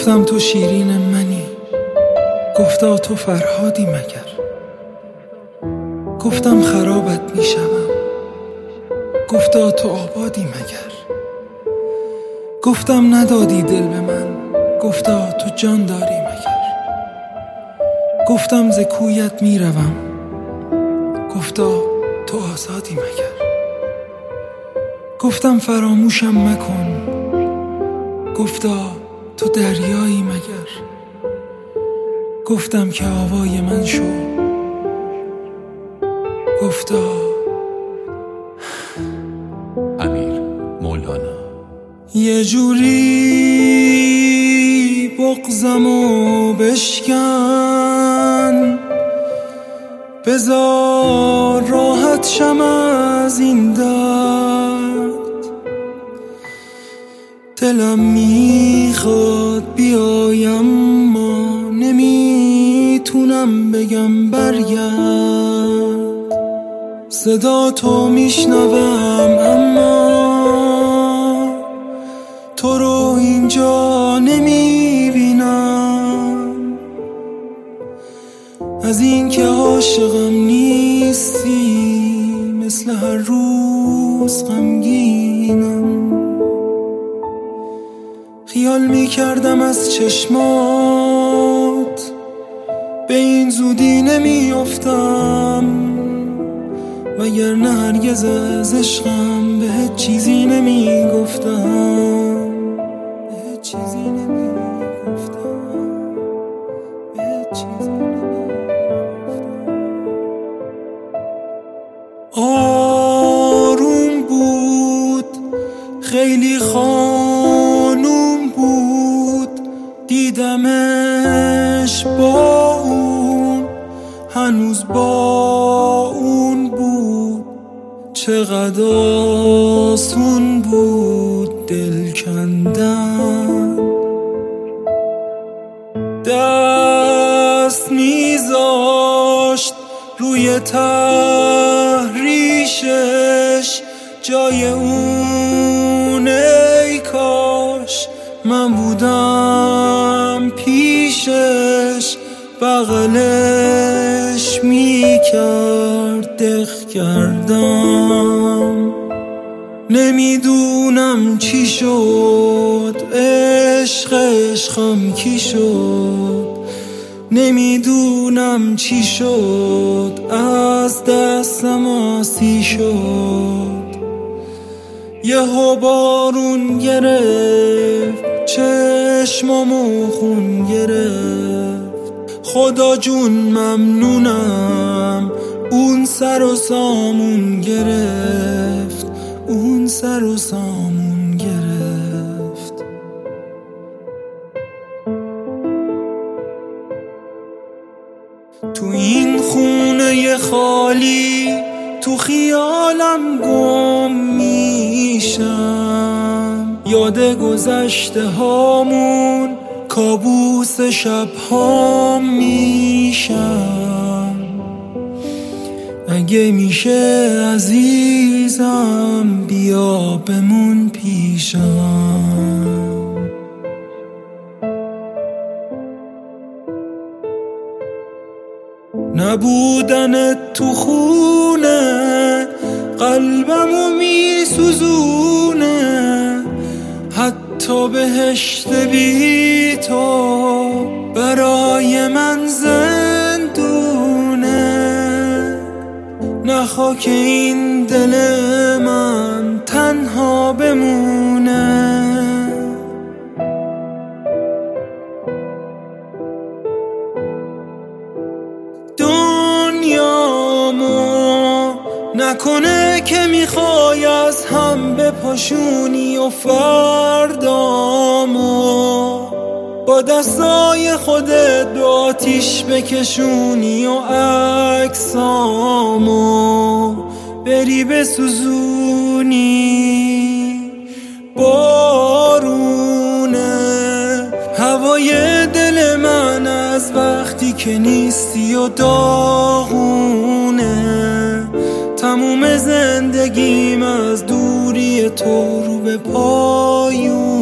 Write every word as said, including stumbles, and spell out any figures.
گفتم تو شیرین منی، گفتا تو فرهادی مگر. گفتم خرابت میشم، گفتا تو آبادی مگر. گفتم ندادی دل به من، گفتا تو جان داری مگر. گفتم ز کویت میروم، گفتا تو آزادی مگر. گفتم فراموشم مکن، گفتا تو دریایی مگر. گفتم که آوای من شو، گفتا امیر مولانا. یه جوری بغضمو بشکن، بذار راحت شم از این درد. دلم میخواد بیایم ما نمیتونم بگم برگرد. صدا تو میشنوم اما تو رو اینجا نمیبینم. از این که عاشقم نیستی مثل هر روز غمگینم. خیال میکردم از چشمات به این زودی نمیافتم، وگرنه هرگز از عشقم به هیچ چیزی نمیگفتم. به هیچ چیزی نمیگفتم، به هیچ چیزی نمیگفتم. آروم بود، خیلی خانوم بود، دیدمش با اون، هنوز با اون بود. چقدر آسون بود دل کندن، دست میذاشت روی تحریشش جای اون. ای کاش من بودم پیشش، بغلش میکرد دق کردم. نمیدونم چی شد، عشق عشقم کی شد. نمیدونم چی شد، از دستم آسی شد. یهو بارون گرفت، چشمامو خون گرفت. خدا جون ممنونم، اون سر و سامون گرفت، اون سر و سامون گرفت. تو این خونه خالی تو خیالم گم میشم. یاد گذشته هامون کابوس شب هام میشم. اگه میشه عزیزم بیا بمون پیشم. نبودنت تو خونه قلبمو میسوزونه. حتی بهشت بی تو برای من زندونه. نخوا که این دل من تنها بمونه. نکنه که میخوای از هم بپاشونی و فردامو با دستای خودت به آتیش بکشونی و عکسامو بری بسوزونی. بارونه هوای دل من از وقتی که نیستی و داغونه. تموم زندگیم از دوری تو رو به پایون.